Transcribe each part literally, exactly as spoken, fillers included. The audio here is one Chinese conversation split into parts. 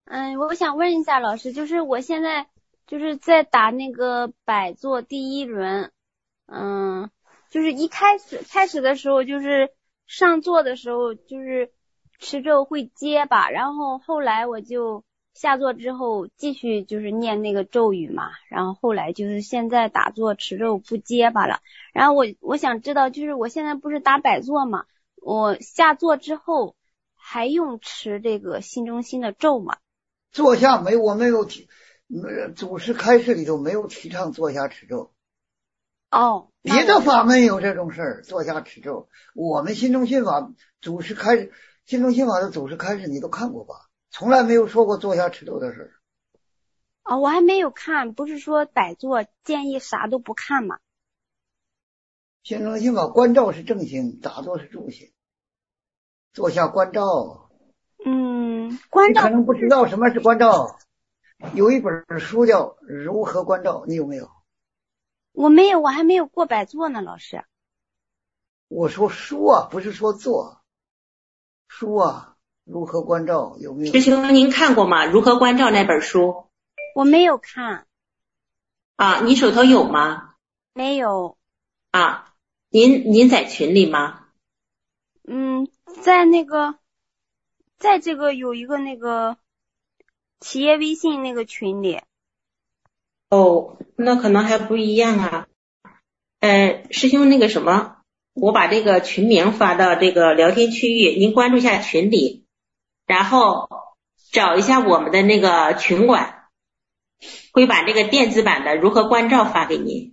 嗯，我想问一下老师，就是我现在就是在打那个百座第一轮，嗯，就是一开始开始的时候，就是上座的时候，就是持咒会结巴，然后后来我就下座之后继续就是念那个咒语嘛，然后后来就是现在打坐持咒不结巴了。然后我我想知道，就是我现在不是打百座嘛，我下座之后还用持这个心中心的咒吗？ 坐下没，我没有提，呃祖师开示里头没有提倡坐下持咒。 哦， 别的法门有这种事儿，坐下持咒。我们心中心法祖师开示，心中心法的祖师开示你都看过吧？从来没有说过坐下持咒的事儿。 哦，我还没有看，不是说百座建议啥都不看吗？ 心中心法观照是正心，打坐是助心。坐下观照。 嗯，观照。 你可能不知道什么是观照，有一本书叫《如何观照》，你有没有？ 我没有，我还没有过百座呢，老师。 我说书啊，不是说坐。书啊，如何观照有没有？ 师兄，您看过吗？如何观照那本书？ 我没有看。 啊，你手头有吗？ 没有。 啊，您您在群里吗？ 嗯，在那个，在这个有一个那个企业微信那个群里。 哦，那可能还不一样啊。呃，师兄那个什么，我把这个群名发到这个聊天区域，您关注一下群里，然后找一下我们的那个群管，会把这个电子版的如何观照发给您。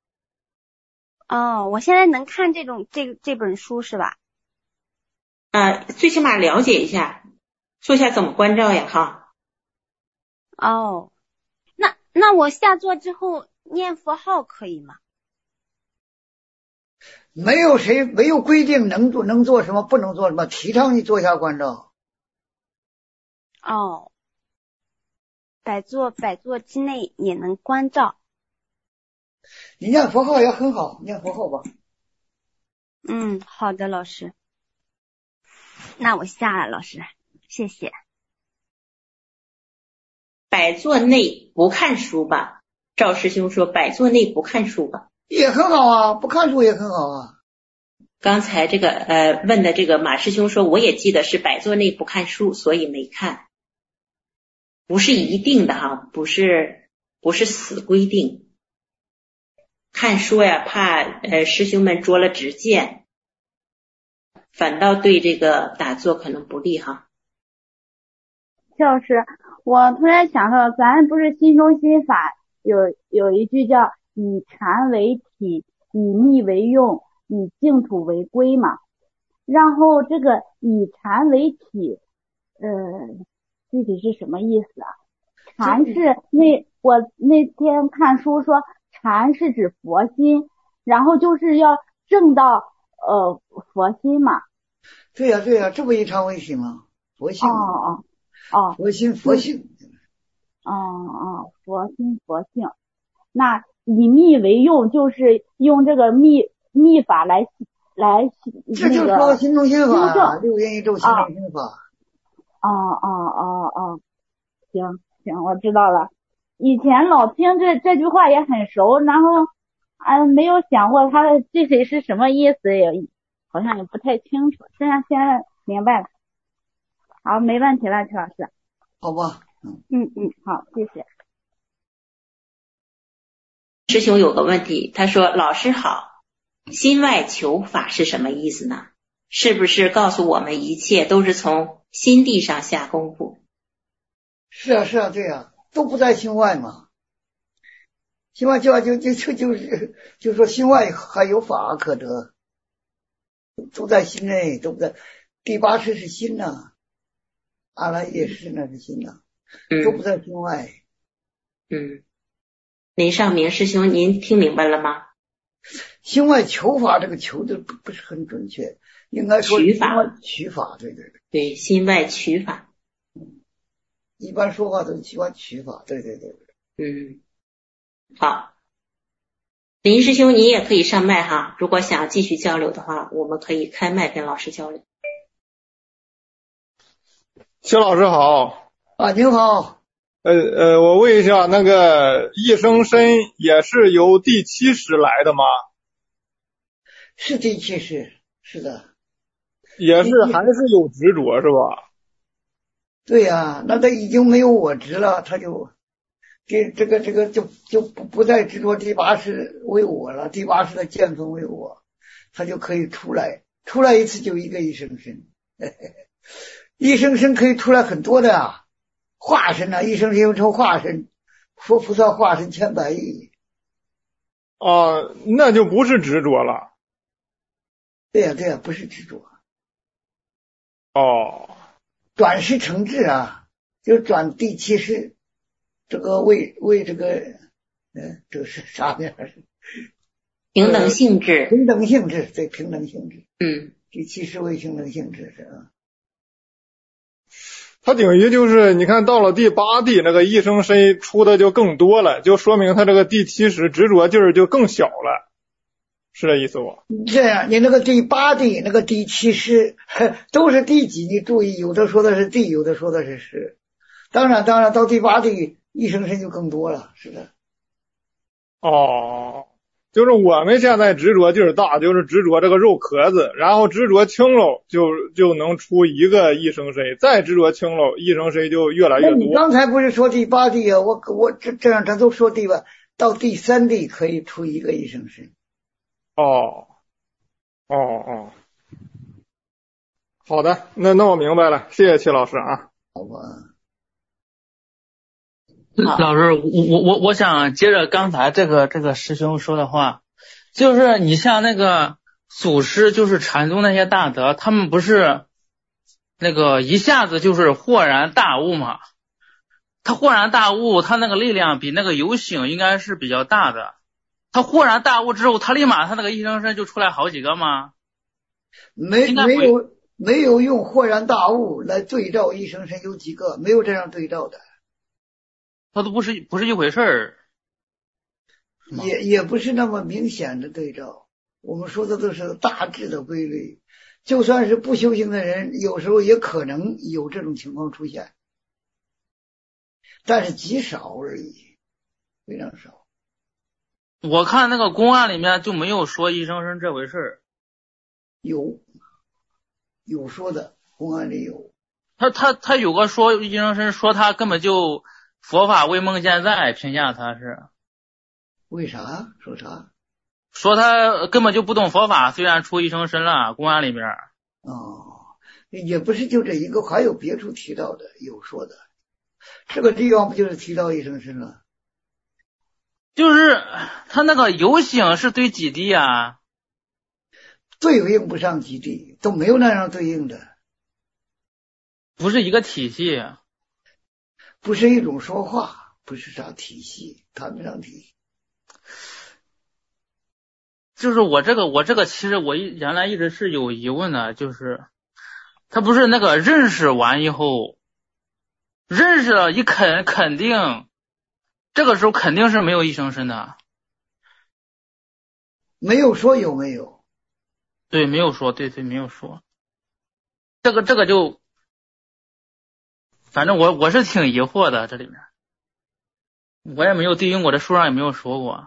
哦，我现在能看这种这这本书是吧？ 呃，最起码了解一下，说一下怎么观照呀，哈。 哦，那那我下座之后念佛号可以吗？ 没有谁没有规定能做能做什么，不能做什么，提倡你坐下观照。 哦，百座百座之内也能观照。 你念佛号也很好，念佛号吧。 嗯，好的，老师。那我下了，老师，谢谢。 百座内不看书吧？赵师兄说百座内不看书吧？ 也很好啊，不看书也很好啊。 刚才这个呃问的这个马师兄说，我也记得是百座内不看书，所以没看。不是一定的哈，不是不是死规定。看书呀，怕呃师兄们捉了执见，反倒对这个打坐可能不利哈。 谢老师，我突然想到，咱不是心中心法有有一句叫以禅为体，以密为用，以净土为归嘛。然后这个以禅为体，呃，具体是什么意思啊？禅是那我那天看书说禅是指佛心，然后就是要证到呃佛心嘛。 对呀、啊、对呀、啊，这不以禅为体吗？佛性。 哦哦哦， 佛心佛性。 哦哦，佛心佛性。那以密为用，就是用这个密密法来来这就是说心中心法啊，六元一咒心中心法。 哦哦哦哦，行行，我知道了。以前老听这这句话也很熟，然后啊没有想过它的具体是什么意思，也好像也不太清楚。现在现在明白了。好，没问题了，曲老师。 好吧。 嗯嗯，好，谢谢。 师兄有个问题，他说老师好，心外求法是什么意思呢？是不是告诉我们一切都是从心地上下功夫？ 是啊是啊，对啊，都不在心外嘛。心外就就就就就是就说心外还有法可得，都在心内，都不在。第八识是心呐、啊，阿赖耶识那是心呐、啊，都不在心外。 嗯，林尚明师兄，您听明白了吗？ 心外求法这个求的不不是很准确，应该说取法， 取法，对对对， 对，心外取法。 一般说话都喜欢取法，对对对。 嗯，好，林师兄，你也可以上麦哈，如果想继续交流的话，我们可以开麦跟老师交流。 薛老师好。 啊，您好。 呃呃，我问一下，那个一生身也是由第七识来的吗？ 是第七识，是的。 也是还是有执着是吧？ 对呀、啊，那他已经没有我执了，他就这这个这个就就不不再执着第八识为我了，第八识的见分为我，他就可以出来，出来一次就一个一生身，一生身可以出来很多的啊，化身啊，一生身又成化身，佛菩萨化身千百亿。 啊，那就不是执着了。 对呀、啊、对呀、啊，不是执着。 哦， 转识成智啊，就转第七识，这个为为这个，嗯，这是啥名？ 平等性质。 平等性质，对，平等性质。 嗯， 第七识为平等性质是啊。 他等于就是你看到了第八地那个一生身出的就更多了，就说明他这个第七识执着劲儿就更小了。是这意思不？ 这样，你那个第八地、那个第七识都是第几？你注意，有的说的是地，有的说的是识。当然，当然到第八地，一生身就更多了，是的。 哦，就是我们现在执着劲儿大，就是执着这个肉壳子，然后执着轻了，就就能出一个一生身，再执着轻了，一生身就越来越多。 那你刚才不是说第八地啊？我我这这样，咱都说地吧，到第三地可以出一个一生身。 哦，哦哦，好的，那那我明白了，谢谢戚老师啊。 好吧。 老师，我我我我想接着刚才这个这个师兄说的话，就是你像那个祖师，就是禅宗那些大德，他们不是那个一下子就是豁然大悟嘛？他豁然大悟，他那个力量比那个有醒应该是比较大的。他豁然大悟之后，他立马他那个一生身就出来好几个吗？ 没没有没有用豁然大悟来对照一生身有几个，没有这样对照的。 他都不是不是一回事儿。 也也不是那么明显的对照。我们说的都是大致的规律，就算是不修行的人，有时候也可能有这种情况出现，但是极少而已，非常少。 我看那个公案里面就没有说一生身这回事儿。 有，有说的，公案里有。 他他他有个说一生身，说他根本就佛法未梦现在，评价他是。 为啥？说啥？ 说他根本就不懂佛法，虽然出一生身了，公案里面。 哦，也不是就这一个，还有别处提到的，有说的。这个地方不就是提到一生身了？ 就是他那个有醒是对几地啊？ 对应不上几地，都没有那样对应的， 不是一个体系， 不是一种说话，不是啥体系，谈不上体系。 就是我这个我这个其实我原来一直是有疑问的，就是他不是那个认识完以后，认识了一肯肯定。这个时候肯定是没有一生身的， 没有说有没有？ 对，没有说，对对，没有说。这个这个就，反正我我是挺疑惑的，这里面我也没有对应过，这书上也没有说过。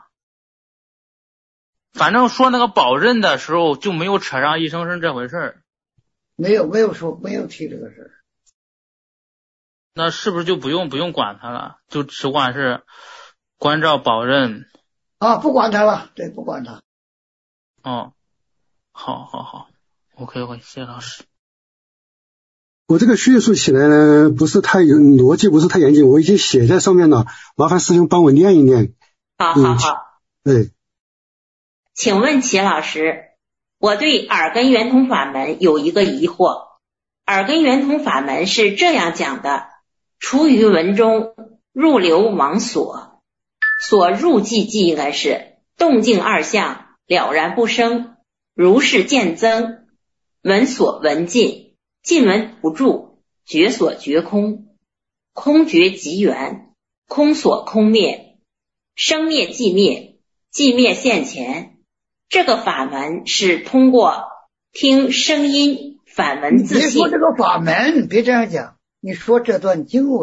反正说那个保任的时候就没有扯上一生身这回事儿， 没有没有说没有提这个事儿。 那是不是就不用不用管他了，就只管是关照保任啊？不管他了，对，不管他。 哦，好好好 ，OK OK， 谢谢老师。 我这个叙述起来呢，不是太有逻辑，不是太严谨，我已经写在上面了，麻烦师兄帮我念一念。 好好好。 对。 请问齐老师，我对耳根圆通法门有一个疑惑。耳根圆通法门是这样讲的：出于文中，入流往所，所入寂寂应该是动静二相了然不生，如是渐增，闻所闻尽，尽闻不住，觉所觉空，空觉即圆，空所空灭，生灭寂灭，寂灭现前。这个法门是通过听声音反闻自性。 你别说这个法门，别这样讲，你说这段经文，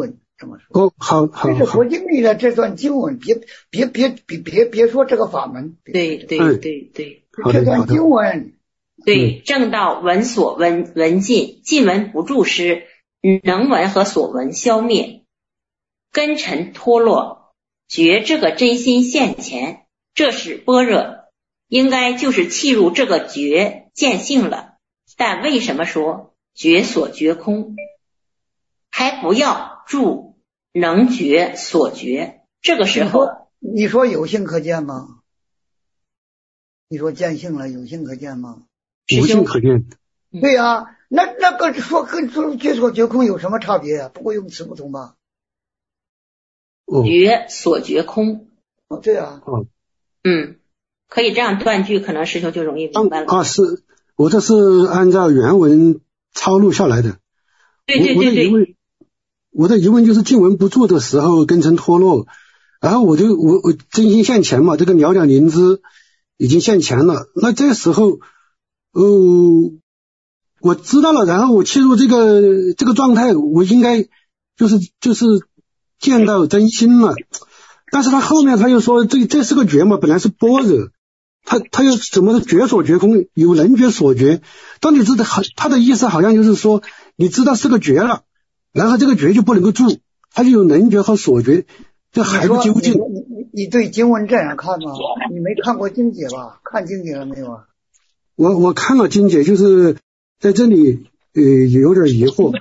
这么说。 哦，好好， 这是佛经里的这段经文，别别别别别别说这个法门。 对对对对， 这段经文。 对，正道闻所闻闻尽，尽闻不住时，能闻和所闻消灭，根尘脱落，觉这个真心现前，这是般若，应该就是契入这个觉见性了。但为什么说觉所觉空？还不要住能觉所觉，这个时候你说有性可见吗？你说见性了，有性可见吗？ 无性可见。 对呀、啊，那那个说跟说觉所觉空有什么差别啊？不过用词不同吧？ 哦， 觉所觉空。 哦，对啊。 哦， 嗯，可以这样断句，可能师兄就容易明白了。 啊，是我这是按照原文抄录下来的。 对对对对。 我的疑问，我的疑问就是静闻不住的时候根尘脱落，然后我就我我真心现前嘛，这个了了灵芝已经现前了，那这时候。哦，我知道了，然后我切入这个这个状态，我应该就是就是见到真心了。但是他后面他又说这这是个觉嘛，本来是般若，他他又怎么觉所觉空，有能觉所觉。当你知道他的意思好像就是说，你知道是个觉了，然后这个觉就不能够住，他就有能觉和所觉，这还不究竟。 你你你对经文这样看吗？你没看过经解吧？看经解了没有啊？ 我我看了经解，就是在这里呃有点疑惑。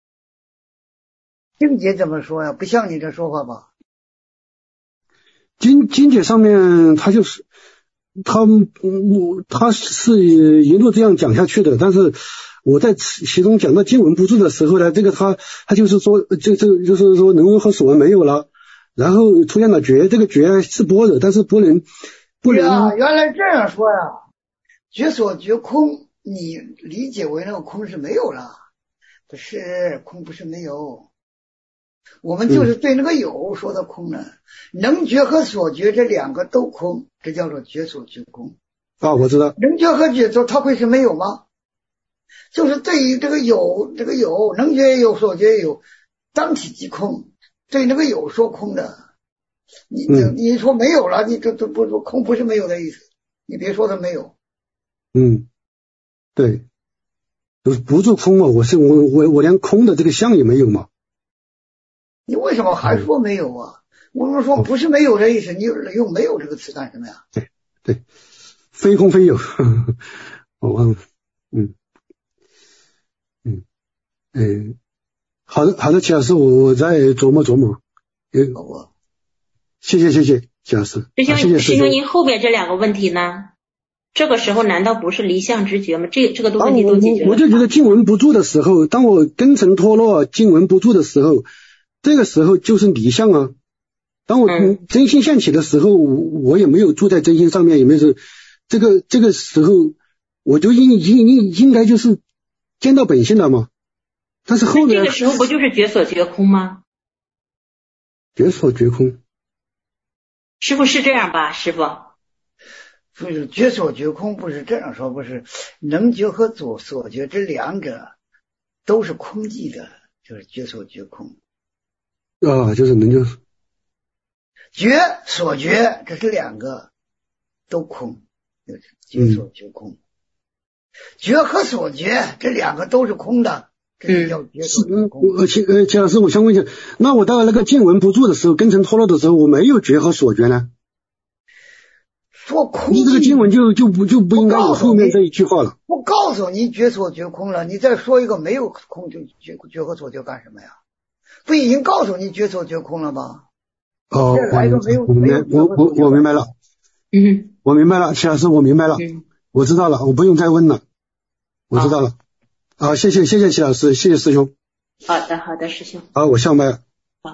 经解怎么说呀？不像你这说法吧？ 经经解上面他就是他我他是一路这样讲下去的，但是我在其中讲到经文不住的时候呢，这个他他就是说这这个就是说能闻和所闻没有了，然后出现了觉，这个觉是般若，但是不能不能。 啊，原来这样说呀。觉所觉空，你理解为那个空是没有了，不是空，不是没有，我们就是对那个有说的空了。嗯、能觉和所觉这两个都空，这叫做觉所觉空。 啊，我知道。 能觉和觉它会是没有吗？就是对于这个有，这个有能觉也有，所觉也有，当体即空。对那个有说空的，你、嗯、你说没有了，你这这不空不是没有的意思，你别说它没有。 嗯，对，就是不住空嘛，我是我我我连空的这个相也没有嘛。 你为什么还说没有啊？我们说不是没有这意思，你用没有这个词干什么呀？ 对对，非空非有。我忘了，嗯嗯嗯，好的好的，齐老师，我我再琢磨琢磨。嗯， 我谢谢谢谢齐老师。 师兄， 啊、谢谢师兄，您后边这两个问题呢？这个时候难道不是离相直觉吗？这这个都问题都解决了。 我, 我就觉得静闻不住的时候，当我根尘脱落，静闻不住的时候，这个时候就是离相啊。当我真心现起的时候，嗯、我也没有住在真心上面，也没有这个这个时候，我就应应应应该就是见到本性了嘛。但是后面这个时候不就是觉所觉空吗？ 觉所觉空， 师父是这样吧？师父。 不是觉所觉空，不是这样说，不是能觉和所所觉这两者都是空寂的，就是觉所觉空啊，就是能觉觉所觉，这是两个都空，就是觉所觉空。嗯、觉和所觉这两个都是空的，这就叫觉所觉空。 呃，齐呃，齐老师，我想问一下，那我到那个静闻不住的时候，根尘脱落的时候，我没有觉和所觉呢？ 说空， 你这个经文就就不就不应该有后面这一句话了。 我告诉你觉所觉空了，你再说一个没有空就觉觉和所觉干什么呀？不已经告诉你觉所觉空了吗？ 哦， 来一个没有我明我我我明白了， 嗯， 我明白了，齐老师，我明白了， 嗯， 我知道了，我不用再问了，我知道了。好，谢谢谢谢齐老师，谢谢师兄。 好的好的，师兄。 好，我下麦了。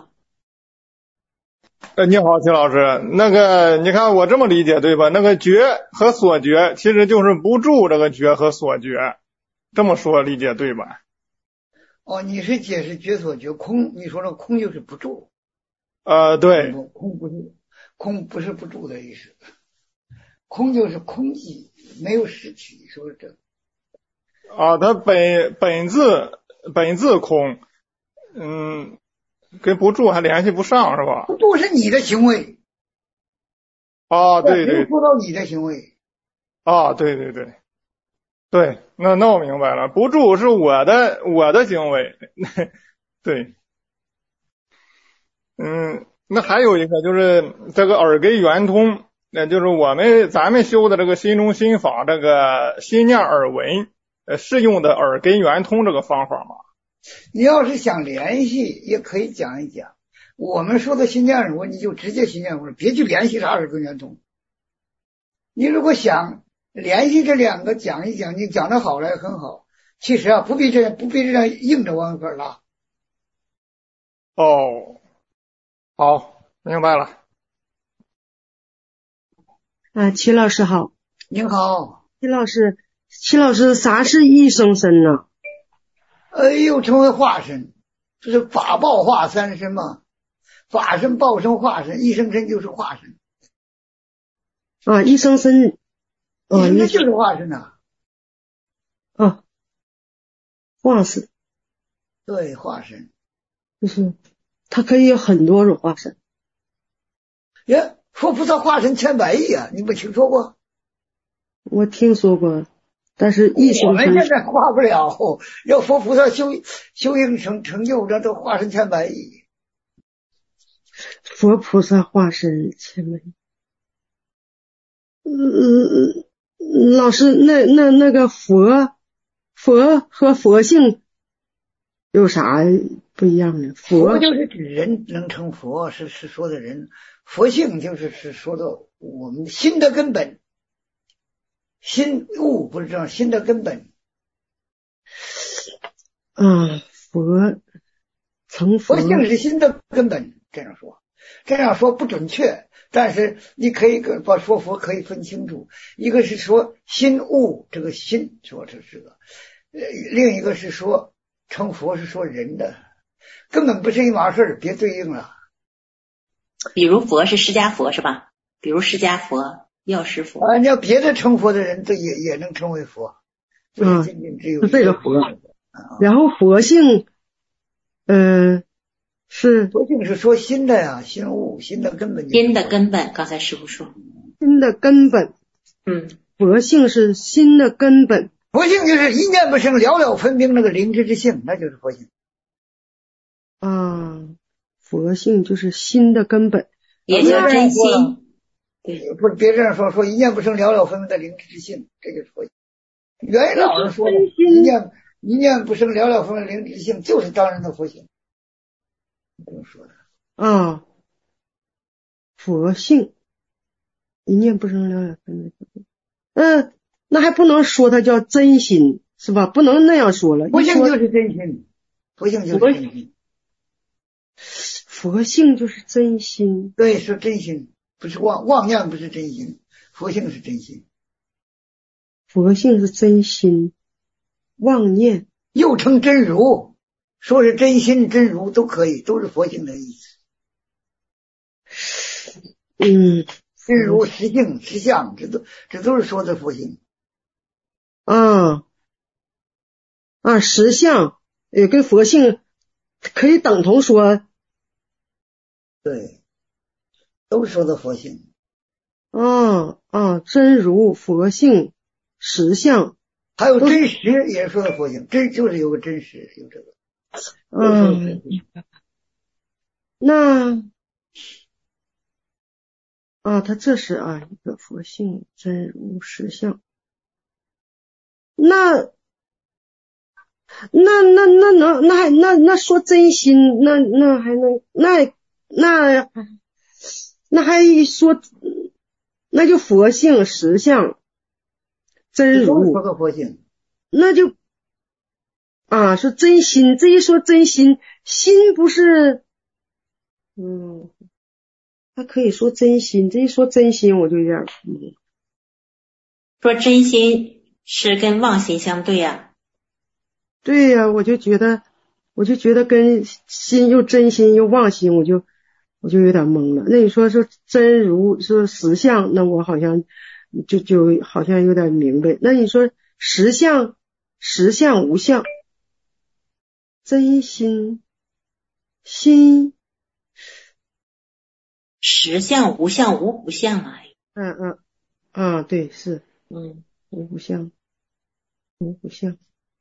呃，你好，齐老师。那个，你看我这么理解对吧？那个觉和所觉其实就是不住这个觉和所觉，这么说理解对吧？ 哦，你是解释觉所觉空，你说这空就是不住。 呃，对， 空不住，空不是不住的意思，空就是空寂，没有实体，说是这。 啊，它本本自本自空，嗯。 跟不住还联系不上是吧？ 不住是你的行为。 啊，对对。 说到你的行为。 啊，对对对。对，那那我明白了，不住是我的我的行为。对。嗯，那还有一个就是这个耳根圆通，那就是我们咱们修的这个心中心法，这个心念耳闻，呃，是用的耳根圆通这个方法吗？ 你要是想联系，也可以讲一讲。我们说的心念耳闻，你就直接心念耳闻，别去联系啥耳根圆通。你如果想联系这两个讲一讲，你讲得好了很好。其实啊，不必这样，不必这样硬着往个拉。 哦，好，明白了。 啊，齐老师好。 您好。 齐老师，齐老师，啥是一生身呢？ 呃，又称为化身，就是法报化三身嘛。法身、报身、化身，一生身就是化身。 啊，一生身。 哦，那就是化身呐。 啊，化身。 对，化身。 就是它可以有很多种化身。 呀，佛菩萨化身千百亿啊，你没听说过？ 我听说过，但是一生身。 我们现在化不了，要佛菩萨修修行成成就，这都化身千百亿。 佛菩萨化身千百亿。嗯嗯，老师，那那那个佛佛和佛性有啥不一样呢？佛, 佛就是指人能成佛，是是说的人；佛性就是是说的我们心的根本，心物不是这样，心的根本。 啊，佛成佛， 佛性是心的根本，这样说，这样说不准确。但是你可以把说佛可以分清楚，一个是说心物，这个心说这是个，呃，另一个是说成佛是说人的，根本不是一码事，别对应了。 比如佛是释迦佛是吧？比如释迦佛、药师佛啊，你要别的成佛的人，都也也能成为佛，不是仅仅只有、 嗯、这个佛。然后佛性，嗯、呃。是佛性是说心的呀，心物，心的根本。 心的根本，刚才师父说。 心的根本。 嗯。 佛性是心的根本。 佛性就是一念不生，了了分明那个灵知之性，那就是佛性。 啊，佛性就是心的根本， 也叫真心。 对，不别这样说，说一念不生，了了分明的灵知之性，这就是佛性。元老师说的，一念一念不生，了了分明的灵知之性，就是当然的佛性。这么说的啊，佛性一念不生，了了分明。嗯，那还不能说它叫真心是吧？不能那样说了。 佛性就是真心，佛性就是真心， 佛性就是真心。 对，是真心，不是妄妄念，不是真心，佛性是真心。 佛性是真心，妄念又称真如。说是真心真如都可以，都是佛性的意思。 嗯， 真如实性实相，这都这都是说的佛性。 啊啊，实相也跟佛性可以等同说。 对，都说的佛性。 啊啊，真如佛性实相， 还有真实也是说的佛性，真就是有个真实，有这个。 嗯，那啊，他这是啊一个佛性真如实相。那那那那能那还那那说真心，那那还能那那那还说那就佛性实相真如， 说个佛性， 那就。啊，说真心，这一说真心，心不是，嗯，他可以说真心，这一说真心，我就有点懵。 说真心是跟妄心相对啊。 对呀、啊，我就觉得，我就觉得跟心又真心又妄心，我就我就有点懵了。那你说说真如说实相，那我好像就就好像有点明白。那你说实相，实相无相。真心心， 实相、无相、无不相啊。 嗯嗯啊，对，是， 嗯， 无不相，无不相。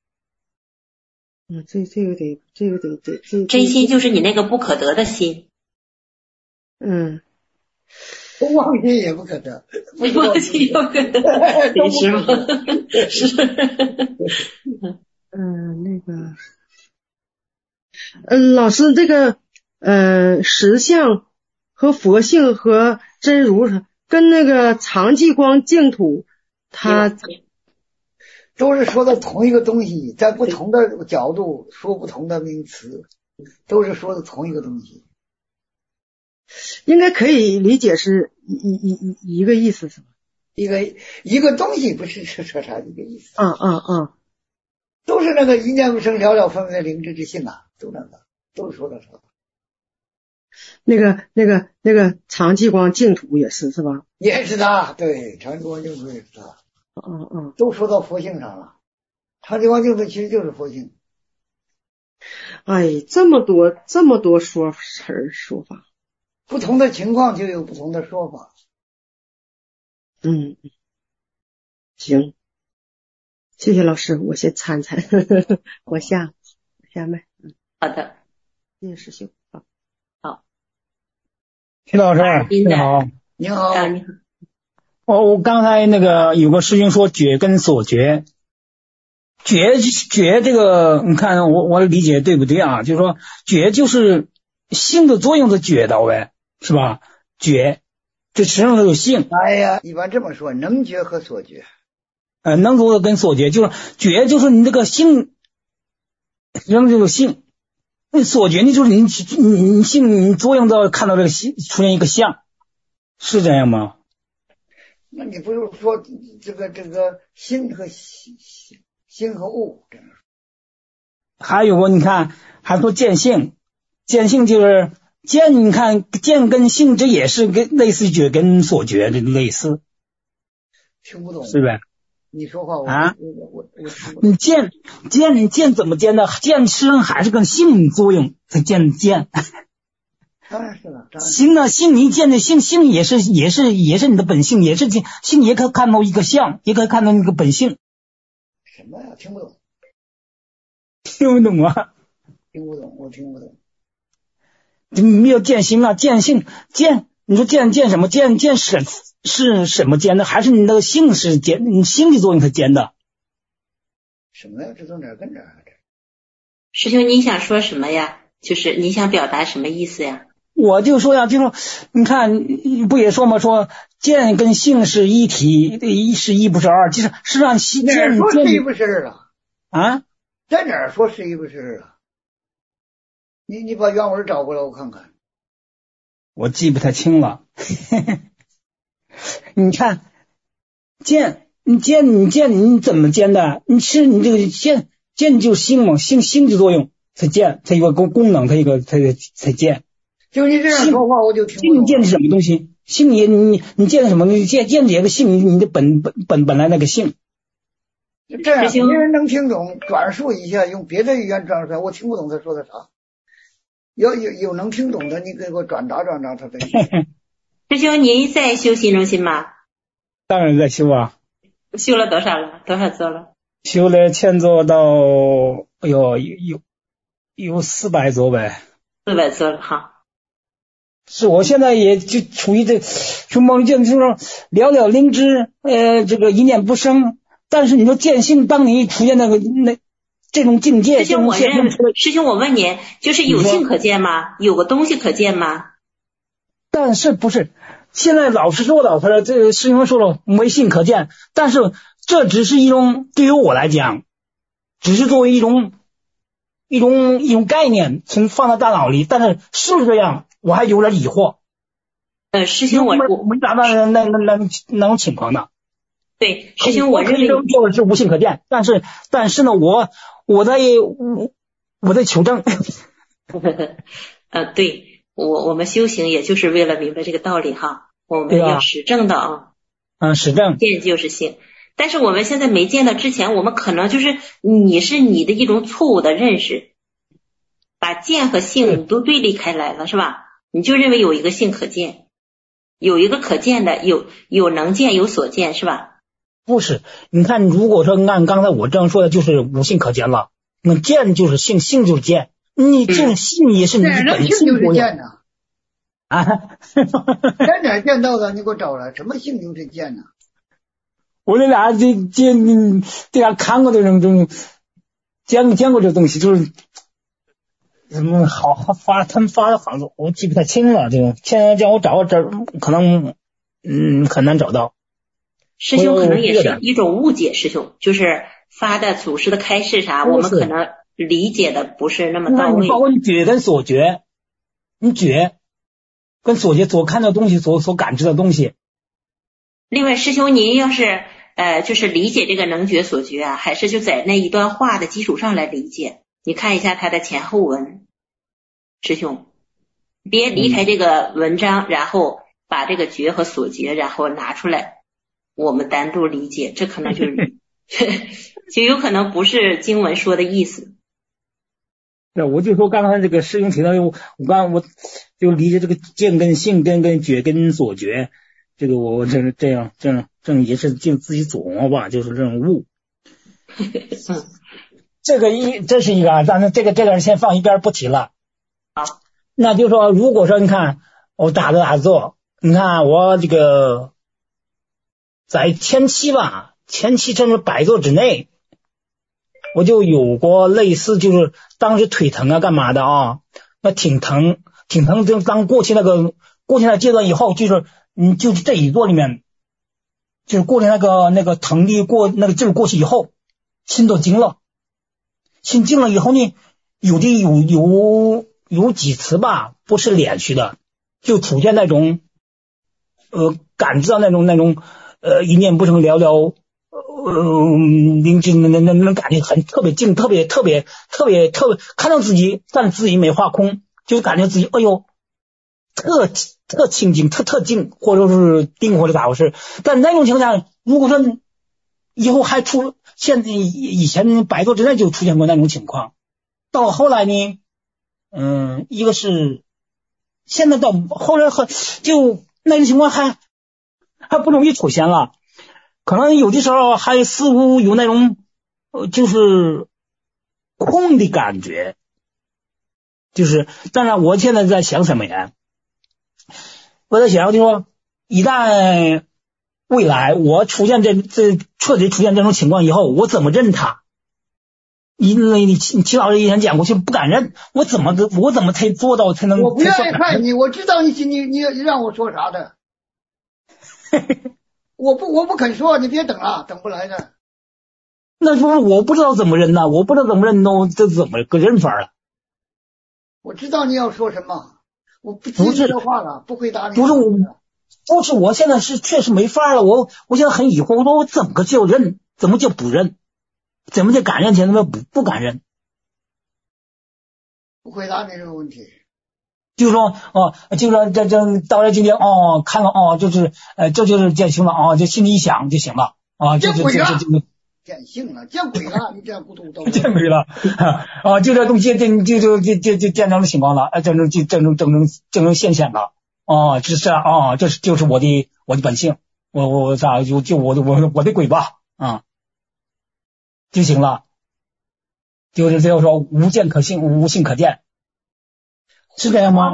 嗯，这这个得，这个得得这。 真心就是你那个不可得的心。 嗯。 忘记也不可得， 忘记也不可得，是吗？是。 嗯，那个，嗯，老师，这个，呃，实相和佛性和真如跟那个常寂光净土，它都是说的同一个东西，在不同的角度说不同的名词，都是说的同一个东西。 应该可以理解是一一一一个意思，是吧？ 一个一个东西不是说啥一个意思。 嗯嗯嗯， 都是那个一念不生了了分为灵知之性啊，都那个都是说的啥。 那个那个那个常寂光净土也是是吧？ 也是他，对，常寂光净土也是他。 嗯嗯， 都说到佛性上了。常寂光净土其实就是佛性。 哎，这么多这么多说词儿说法。 不同的情况就有不同的说法。 嗯，行，谢谢老师，我先参参，我下下麦。嗯， 好的， 谢谢师兄。好， 好， 徐老师，你好。 你好。 啊，你好。 我我刚才那个有个师兄说觉跟所觉，觉觉这个，你看我我理解对不对啊？就是说觉就是性的作用的觉到呗。是吧？觉，这实际上都有性。 哎呀，一般这么说，能觉和所觉。 呃，能觉跟所觉，就是觉就是你这个性，仍旧有性。那所觉呢，就是你你你性你作用到看到这个性出现一个相，是这样吗？ 那你不是说这个这个心和心心和物这样说？ 还有个你看，还说见性，见性就是。见，你看见跟性，这也是跟类似觉跟所觉的类似， 听不懂是呗？ 你说话我啊， 我我我你见见你见怎么见的？见实际上还是跟性作用才见见。 当然是了， 性呢，性你见的性性也是也是也是你的本性，也是性也可以看到一个相，也可以看到那个本性。 什么呀？听不懂。 听不懂啊？ 听不懂，我听不懂。 你没有见心啊，见性见，你说见见什么？见见是是什么见的？还是你那个性是见，你心理作用才见的？ 什么呀？这都哪儿跟哪儿？ 师兄，你想说什么呀？就是你想表达什么意思呀？ 我就说呀，就说你看不也说嘛，说见跟性是一体，一是一不是二，就是实际上见哪儿说是一不是二啊？ 啊， 在哪儿说是一不是二啊？你你把原文找过来我看看。 我记不太清了。你看见你见你见你怎么见的？你是你这个见见就是心嘛，心心的作用才见，才有个功功能，它一个才才见。 就你这样说话我就听不懂。 心见的是什么东西？性你你你见的什么？你见见这个性，你的本本本本来那个性。 这样别人能听懂，转述一下，用别的语言转述，我听不懂他说的啥。有有有能听懂的，你给我转达转达他的。 师兄，您在修心中心吗？ 当然在修啊。 修了多少了？多少座了？ 修了千座到，哎呦，有有有四百座呗。 四百座了哈。 是我现在也就处于这就梦里见，就是说了了灵知，呃，这个一念不生。但是你说见性，当你出现那个那。这种境界， 师兄，我认师兄，我问您，就是有性可见吗？有个东西可见吗？ 但是不是现在老师说的，他说这个师兄说了没性可见，但是这只是一种对于我来讲，只是作为一种一种一种概念，从放到大脑里，但是是不是这样，我还有点疑惑。 呃，师兄，我我没达到那那那那那种情况呢。 对，师兄，我认为做的是无性可见，但是但是呢，我我在我我在求证。 呃，对我我们修行也就是为了明白这个道理哈，我们要实证的啊。 嗯，实证。 见就是性，但是我们现在没见到之前，我们可能就是你是你的一种错误的认识，把见和性都对立开来了，是吧？你就认为有一个性可见，有一个可见的，有有能见有所见，是吧？ 不是，你看，如果说按刚才我这样说的，就是无性可见了。那见就是性，性就是见，你就是性也是你本性就是见呐。 啊， 在哪儿见到的？你给我找来，什么性就是见呢？ 我这俩这这这俩看过的人中见见过这东西，就是什么好发他们发的好多，我记不太清了。这个现在叫我找这可能嗯很难找到。 师兄可能也是一种误解，师兄就是发的祖师的开示啥，我们可能理解的不是那么到位。 包括你觉跟所觉，你觉跟所觉所看到东西，所所感知的东西。 另外，师兄您要是呃就是理解这个能觉所觉啊，还是就在那一段话的基础上来理解？你看一下它的前后文，师兄，别离开这个文章，嗯、然后把这个觉和所觉，然后拿出来。我们单独理解，这可能就是就有可能不是经文说的意思。 对，我就说刚才这个师兄提到，我刚我就理解这个见跟性跟跟觉跟所觉，这个我这这样这样这样也是就自己琢磨吧，就是这种悟。这个一这是一个，咱们这个这个先放一边不提了。 好， 那就说如果说你看我打着打坐，你看我这个。在前期吧，前期甚至百座之内，我就有过类似，就是当时腿疼啊，干嘛的啊？那挺疼，挺疼。就当过去那个过去那阶段以后，就是嗯，就是这一座里面，就是过去那个那个疼的过那个劲儿过去以后，心都静了，心静了以后呢，有的有有有几次吧，不是连续的，就出现那种呃感知到那种那种。呃，一念不成寥寥，呃，灵智那那那那感觉很特别静，特别特别特别特别，看到自己，但自己没画空，就感觉自己，哎呦，特特清静，特特静，或者是定或者咋回事。但那种情况下，如果说以后还出，现在以前百座之内就出现过那种情况，到后来呢，嗯，一个是现在到后来很就那种情况还。还不容易出现了，可能有的时候还似乎有那种呃，就是空的感觉，就是当然我现在在想什么呀？我在想就说，一旦未来我出现这这彻底出现这种情况以后，我怎么认它？你你你齐老师以前讲过，就不敢认，我怎么我怎么才做到才能？ 我不愿意看你，我知道你你你让我说啥的。我不我不肯说，你别等了，等不来的。 那说我不知道怎么认呢，我不知道怎么认，那这怎么个认法了？ 我知道你要说什么，我不接这话了，不回答你。 不是我，不是我现在是确实没法了，我我现在很疑惑，我说我怎么个叫认，怎么叫不认，怎么叫敢认，怎么不不敢认？ 不回答你这个问题。 就是说哦，就是说这这到了今天哦，看了哦，就是呃，这就是见性了哦，就心里一想就行了啊，这这这这这见性了，见鬼了，你这样糊涂都见鬼了啊！就这东西，就就就就就就见成了情况了，哎，真正就真正真正真正现象了哦，这是啊，这是就是我的我的本性，我我咋就就我的我我的鬼吧啊就行了，就是这样说，无见可信，无性可见。是这样吗？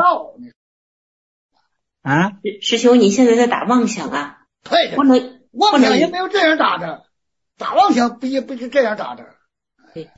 啊， 师兄，你现在在打妄想啊？ 对的， 不能妄想也没有这样打的，打妄想不也不是这样打的。 对，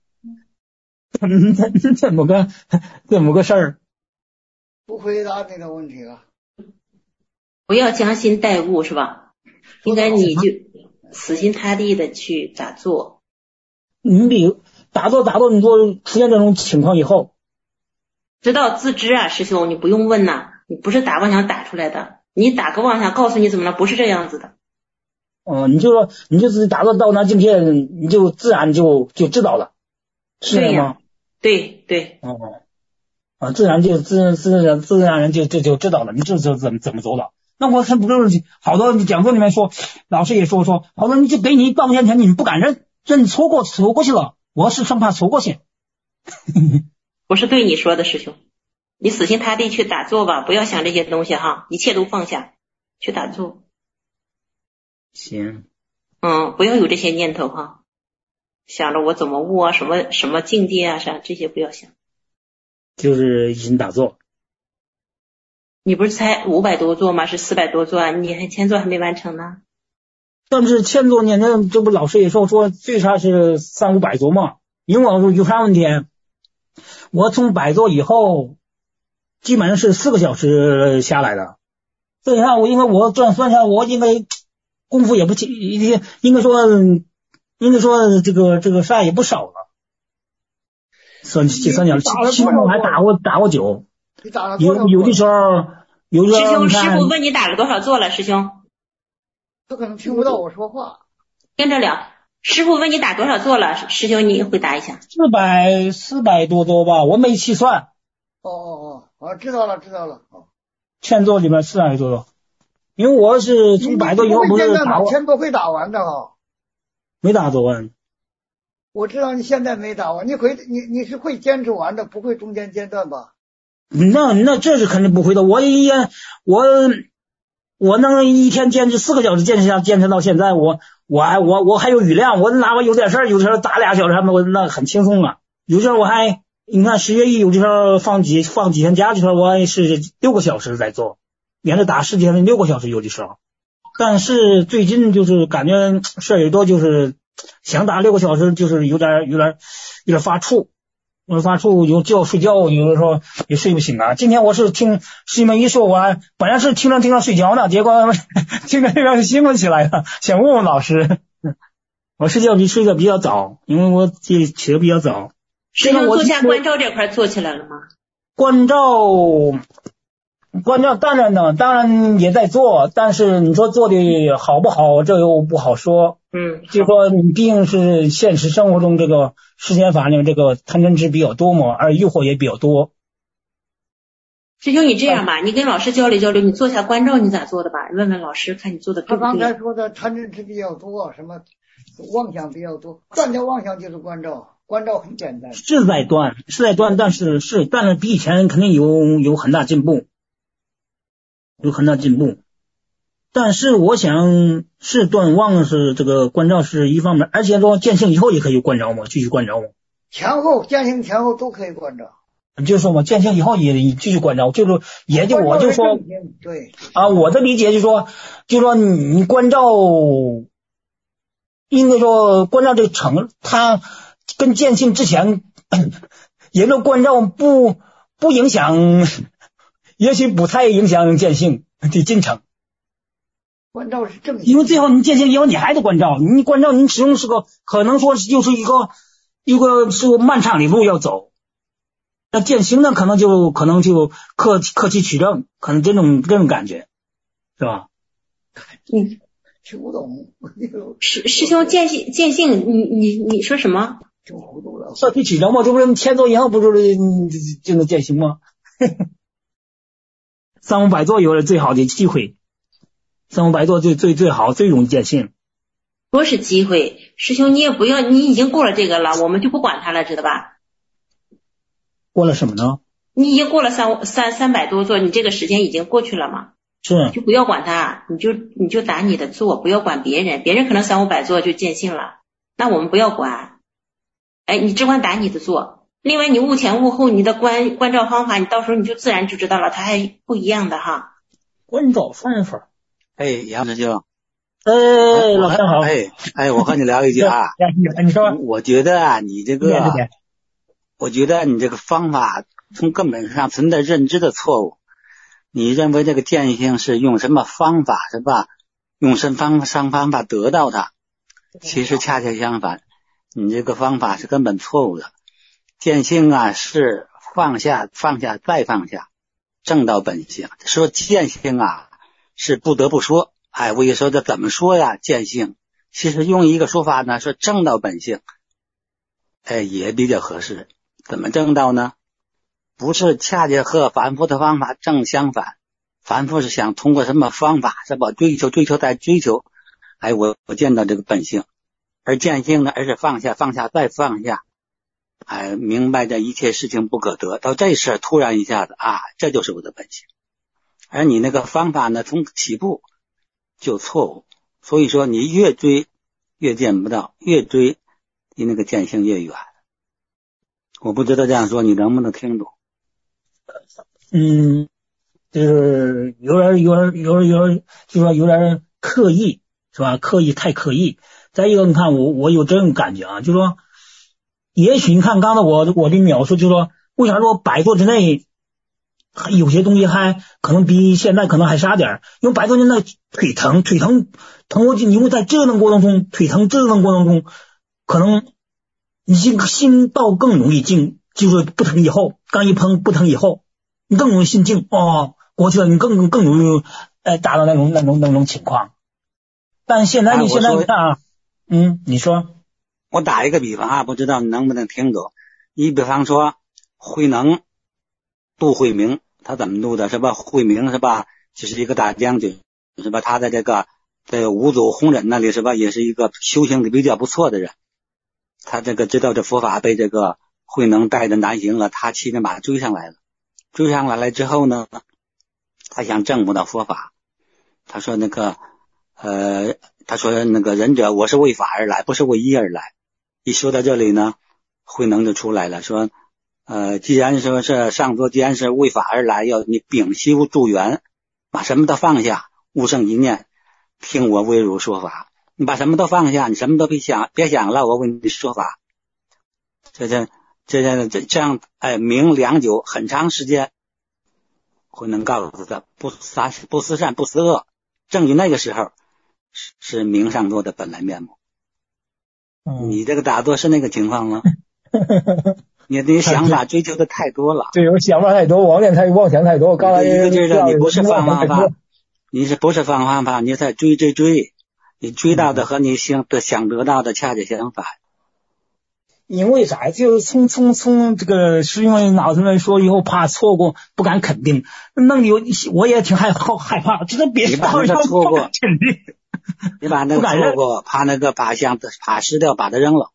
怎怎么个怎么个事儿？ 不回答这个问题了。 不要将心待物是吧？应该你就死心塌地的去打坐。 你比如打坐打坐，你说出现这种情况以后。 知道自知啊，师兄，你不用问呐，你不是打妄想打出来的，你打个妄想告诉你怎么了，不是这样子的。 哦，你就说你就自己打坐到那境界，你就自然就就知道了，是这样吗？ 对对。 哦，啊，自然就自自然自然人就就就知道了，你就就怎么怎么走了。那我是不是好多讲座里面说，老师也说说，好多人就给你半块钱，你不敢认，认错过错过去了，我是生怕错过去。 我是对你说的，师兄，你死心塌地去打坐吧，不要想这些东西哈，一切都放下，去打坐。 行。 嗯，不要有这些念头哈，想着我怎么悟啊，什么什么境界啊啥，这些不要想。 就是一心打坐。 你不是才五百多座吗？是四百多座啊？你还千座还没完成呢。 但是千座念那这不老师也说说最差是三五百座嘛？因为我有啥问题？我从百座以后，基本上是四个小时下来的。所以看我因为我这样算下来，我应该功夫也不轻，应该说应该说这个这个啥也不少了。算计算讲，起码我还打过打过酒。有有的时候，有的时候师兄，师傅问你打了多少座了？师兄， 他可能听不到我说话。 跟着聊，师傅问你打多少座了？师兄，你回答一下。 四百四百多座吧，我没细算。 哦哦哦，啊，知道了知道了。 千座里面四百多座，因为我是从百座以后不是打完， 千座会打完的哈。 没打多完。 我知道你现在没打完，你会你你是会坚持完的，不会中间间断吧？ 那那这是肯定不会的，我一我我能一天坚持四个小时坚持下坚持到现在，我我还我我还有余量，我哪怕有点事儿，有的时候打俩小时，我那很轻松啊。有时候我还你看十月一有的时候放几放几天假的时候，我也是六个小时在做，连着打十天六个小时有的时候。但是最近就是感觉事儿也多，就是想打六个小时，就是有点有点有点发怵。我发怵，有觉睡觉，有的时候也睡不醒啊。今天我是听师妹一说，我还本来是听着听着睡觉呢，结果听着有点兴奋起来了，想问问老师。我睡觉比睡得比较早，因为我起起得比较早。 师兄，坐下关照这块做起来了吗？ 关照，关照当然呢，当然也在做，但是你说做的好不好，这又不好说。 嗯， 就说你毕竟是现实生活中这个世间法里这个贪嗔痴比较多嘛，而诱惑也比较多。 师兄，你这样吧，你跟老师交流交流，你做下关照你咋做的吧？问问老师，看你做的对不对。 他刚才说的贪嗔痴比较多，什么妄想比较多，断掉妄想就是关照，关照很简单。 是在断，是在断，但是是，但是比以前肯定有有很大进步，有很大进步。但是我想是断妄是这个关照是一方面，而且说见性以后也可以关照嘛，继续关照嘛。 前后见性前后都可以关照。 就是说嘛，见性以后也继续关照，就是也就我就说， 对啊，我的理解就是说，就是说你你关照，应该说关照这个成，它跟见性之前，也就关照不不影响，也许不太影响见性的进程。 关照是正， 因为最后你见性以后你还得关照，你关照你始终是个可能说就是一个一个是个漫长的路要走。那见性呢，可能就可能就克克其取正，可能这种这种感觉，是吧？ 嗯， 听不懂。 师师兄见性见性，你你你说什么？ 就糊涂了。 克其取正嘛，这不是千座以后不是就能见性吗？三五百座有了最好的机会，三五百座最最最好最容易见性。 多是机会，师兄你也不要，你已经过了这个了，我们就不管它了，知道吧？ 过了什么呢？ 你已经过了三三三百多座，你这个时间已经过去了嘛？ 是， 就不要管他，你就你就打你的坐，不要管别人，别人可能三五百座就见性了，那我们不要管。哎，你只管打你的坐。另外，你悟前悟后，你的关关照方法，你到时候你就自然就知道了，它还不一样的哈。 关照方法。 哎，杨师兄。 哎，老师好。 哎哎，我和你聊一句啊。 你说。 我觉得啊，你这个。我觉得你这个方法从根本上存在认知的错误。你认为这个见性是用什么方法是吧？用什么方方方法得到它？其实恰恰相反，你这个方法是根本错误的。见性啊是放下放下再放下，正到本性。说见性啊是不得不说，哎，我也说这怎么说呀？见性其实用一个说法呢，说正到本性，哎，也比较合适。怎么正道呢？不是恰恰和凡夫的方法正相反。凡夫是想通过什么方法是吧？追求追求再追求，哎，我我见到这个本性。而见性呢，而是放下放下再放下， 哎，明白这一切事情不可得，到这事儿突然一下子啊，这就是我的本性。而你那个方法呢，从起步就错误，所以说你越追越见不到，越追离那个见性越远。我不知道这样说你能不能听懂？ 嗯，就是有点有点有点有点，就说有点刻意，是吧？刻意太刻意。再一个，你看我我有这种感觉啊，就说，也许你看刚才我我的描述，就说为啥说百座之内有些东西还可能比现在可能还差点，因为百座之内腿疼腿疼疼过去，因为在折腾过程中腿疼折腾过程中，可能你心心道更容易静，就是不疼以后，刚一碰不疼以后，你更容易心静哦，过去了，你更更容易呃达到那种那种那种情况。但现在你现在你看啊。嗯，你说， 我打一个比方啊，不知道你能不能听懂？你比方说，慧能杜慧明，他怎么杜的？是吧？慧明是吧？就是一个大将军，是吧？他在这个在五祖弘忍那里是吧，也是一个修行的比较不错的人。他这个知道这佛法被这个慧能带着南行了，他骑着马追上来了。追上来了之后呢，他想证悟到佛法。他说那个呃。他说那个仁者，我是为法而来，不是为义而来。一说到这里呢，慧能就出来了，说呃，既然说是上座，既然是为法而来，要你屏息助缘，把什么都放下，悟圣一念，听我为汝说法。你把什么都放下，你什么都别想，别想了，我为你说法。这这这这这这样，哎，明良久很长时间，慧能告诉他，不杀不思善，不思恶，正于那个时候。是是明上座的本来面目。嗯、你这个打坐是那个情况吗？你的想法追求的太多了。 对，我想法太多，妄念太妄想太多。刚才一个劲的，你不是放方法，你是不是放方法？你在追追追，你追到的和你想的想得到的恰恰相反。 因为啥？就是从从从这个师兄脑子里说以后，怕错过，不敢肯定。那你我也挺害好害怕，就是别你把那个错过，你把那个错过，怕那个把想怕失掉，把它扔了。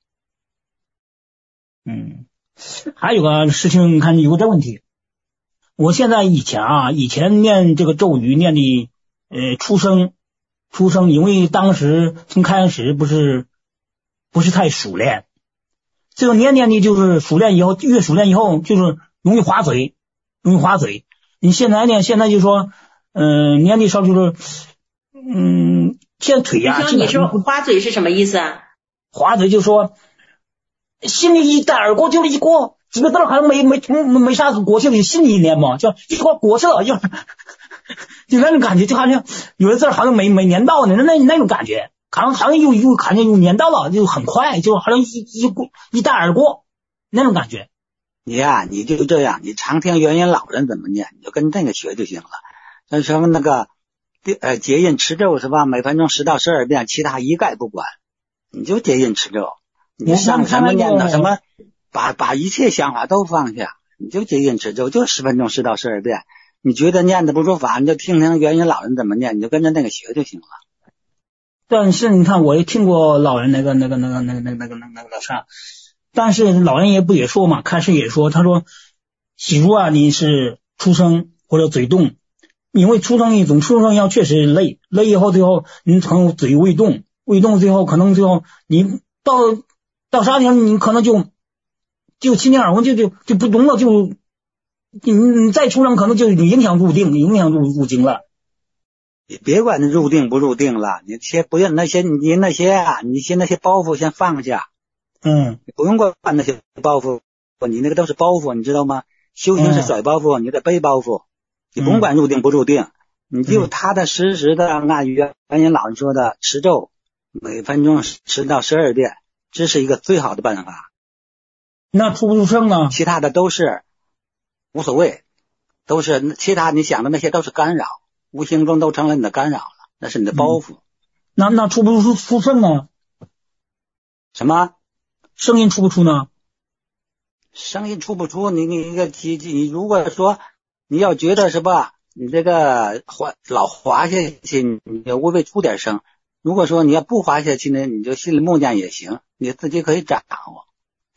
嗯，还有个事情，你看有个这问题，我现在以前啊，以前念这个咒语念的呃出生出生，因为当时从开始不是不是太熟练。这个念念的就是熟练以后，越熟练以后就是容易滑嘴，容易滑嘴。你现在念，现在就说，嗯、呃，念的时候就是，嗯，现在腿呀、啊。 你说滑嘴是什么意思啊？ 滑嘴就说，心里一带而过就是一过，几个字好像没没没没啥过去的，心里念嘛，就一过过去了，就就那种感觉，就好像有的字好像没没念到呢，那那种感觉。好像好像又又看见又念到了，就很快，就好像一一过一带而过那种感觉。 你呀、啊，你就这样，你常听元音老人怎么念，你就跟那个学就行了。那什么那个呃结印持咒是吧？每分钟十到十二遍，其他一概不管，你就结印持咒。你上什么念的什么，把把一切想法都放下，你就结印持咒，就十分钟十到十二遍。你觉得念的不出法，你就听听元音老人怎么念，你就跟着那个学就行了。 但是你看，我也听过老人那个那个那个那个那个那个那个那个啥，但是老人也不也说嘛，开始也说，他说，比如啊，你是出生或者嘴动，因为出生一种出生药确实累，累以后最后你可能嘴未动，未动最后可能最后你到到啥地方你可能就就亲近耳闻就就就不动了，就你你再出生可能就影响入定，影响入入经了。 你别管那入定不入定了，你先不用那些你那些啊，你先那些包袱先放下， 嗯， 不用管那些包袱，你那个都是包袱，你知道吗？修行是甩包袱，嗯、你得背包袱，你甭管入定不入定，嗯、你就踏踏实实的按元音老人说的持咒，每分钟十到十二遍，这是一个最好的办法。 那出不出声呢？ 其他的都是无所谓，都是其他你想的那些都是干扰。无形中都成了你的干扰了，那是你的包袱。 嗯、那那出不出出声呢？ 什么声音出不出呢？ 声音出不出？你你一个你你如果说你要觉得是吧，你这个滑老滑下去，你要微微出点声。如果说你要不滑下去呢，你就心里默念也行，你自己可以掌握。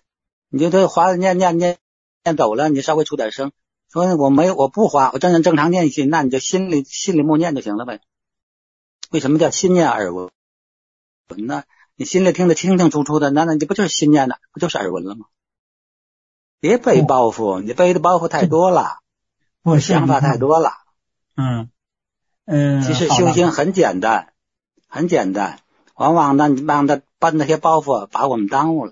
你就这划念念念念抖了，你稍微出点声，说我没我不划，我正正常念心，那你就心里心里默念就行了呗。为什么叫心念耳闻呢？你心里听得清清楚楚的，那那你不就是心念的，不就是耳闻了吗？别背包袱，你背的包袱太多了， 我想法太多了。 嗯嗯， 其实修行很简单，很简单，往往呢你让他搬那些包袱，把我们耽误了。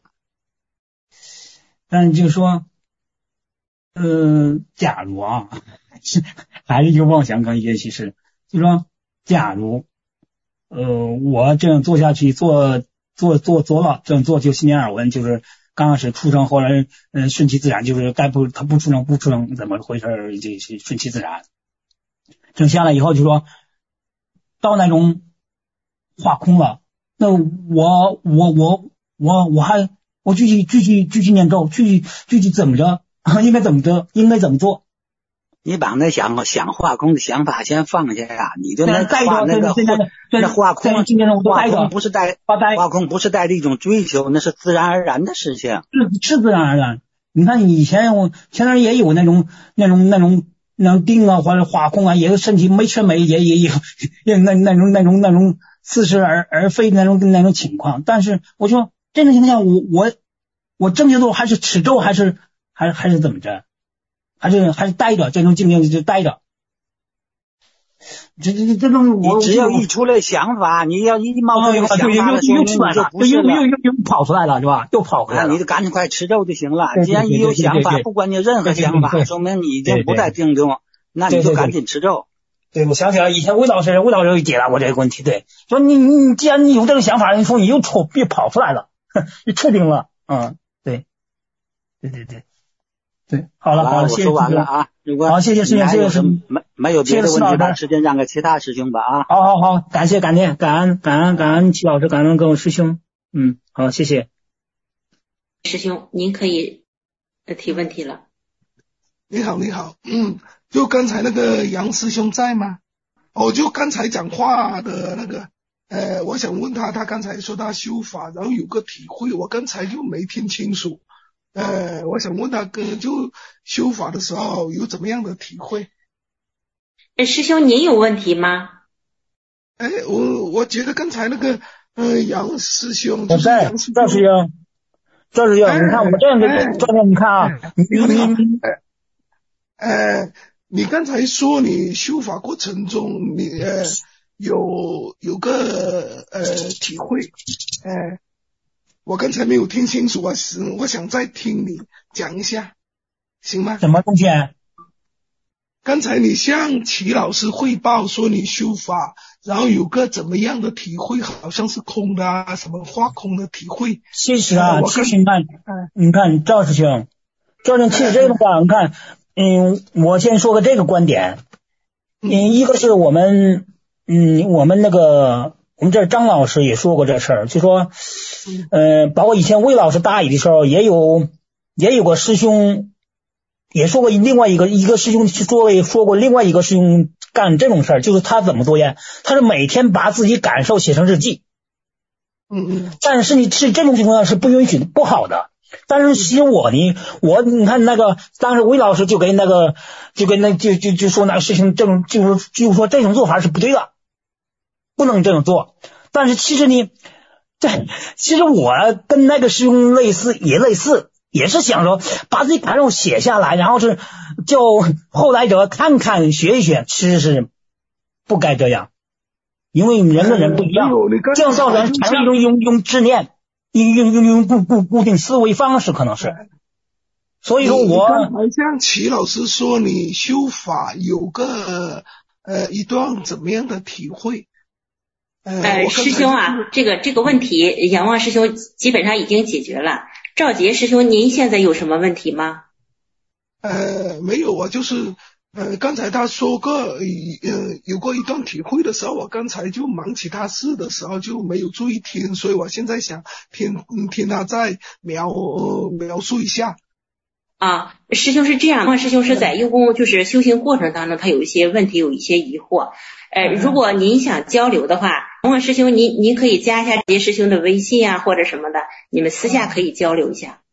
但就是说，呃，假如啊，还是一个妄想跟也许是，就说假如，呃，我这样做下去，做做做做了，这样做就心念耳闻，就是刚开始出生，后来嗯、呃、顺其自然，就是该不他不出生不出生怎么回事，就是顺其自然。整下来以后就说，到那种化空了，那我我我我我还我继续继续继续念咒，继续继续怎么着？应该怎么着？应该怎么做？ 你把那想想化空的想法先放下呀，你就那画那个那化空，化空不是带化空不是带着一种追求，那是自然而然的事情。 是是自然而然。你看以前我前段也有那种那种那种那种定啊或者化空啊，也有身体没吃没也也有也那那种那种那种似是而而非那种那种情况。但是我说这种情况下，我我我正确做还是持咒还是还是还是怎么着？还是还是待着，这种境界就待着。这这这种我你只要一出来想法，你要一冒出一个想法的时候，你就不是了， 又又又跑出来了，是吧？又跑回来了， 你就赶紧快持咒就行了。既然一有想法，不管你任何想法，说明你已经不在定中，那你就赶紧持咒。 对，我想起来以前魏老师，魏老师解答过这个问题。对，说你你既然你有这个想法，你说你又出又跑出来了，你确定了，嗯，对，对对对。对，好了好了， 我说完了啊。如果好，谢谢师兄，谢谢师兄。 没没有别的问题，把时间让给其他师兄吧啊。 好好好，感谢感谢感恩感恩感恩齐老师，感恩各位师兄。嗯，好，谢谢。 师兄，您可以提问题了。 你好，你好，嗯，就刚才那个杨师兄在吗？哦，就刚才讲话的那个，呃，我想问他，他刚才说他修法，然后有个体会，我刚才就没听清楚。呃，我想问他哥，就修法的时候有怎么样的体会？ 哎，师兄，您有问题吗？ 哎，我我觉得刚才那个呃杨师兄，就是杨师兄，赵师兄，赵师兄，你看我这样的照片，你看啊，你你你， 呃，你刚才说你修法过程中，你呃有有个呃体会，呃。我刚才没有听清楚啊，是我想再听你讲一下，行吗？ 什么东西啊？ 刚才你向齐老师汇报说你修法，然后有个怎么样的体会，好像是空的啊，什么化空的体会。 其实啊，其实你看，你看赵师兄，赵师兄，其实这个话，你看，嗯，我先说个这个观点，嗯，一个是我们，嗯，我们那个。我们这张老师也说过这事儿，就说，呃，包括以前魏老师答疑的时候，也有也有个师兄也说过，另外一个一个师兄说说过另外一个师兄干这种事儿，就是他怎么作业，他是每天把自己感受写成日记， 嗯嗯， 但是你是这种情况下是不允许的，不好的。但是其实我呢，我你看那个当时魏老师就跟那个就跟那就就就说那个事情，这种就是就是说这种做法是不对的。不能这样做，但是其实呢，这其实我跟那个师兄类似，也类似，也是想说把自己感受写下来，然后是叫后来者看看学一学，其实是不该这样，因为人跟人不一样，这样造成产生一种用用执念，用用用用固固固定思维方式，可能是。所以说我刚才像齐老师说，你修法有个呃一段怎么样的体会？ 呃，师兄啊，这个这个问题，仰望师兄基本上已经解决了。赵杰师兄，您现在有什么问题吗？ 呃，没有啊，就是呃，刚才他说过呃有过一段体会的时候，我刚才就忙其他事的时候就没有注意听，所以我现在想听听他再描、呃、描述一下。 啊，师兄是这样的，师兄是在用功就是修行过程当中，他有一些问题，有一些疑惑。呃，如果您想交流的话，仰望师兄您您可以加一下这些师兄的微信啊，或者什么的，你们私下可以交流一下。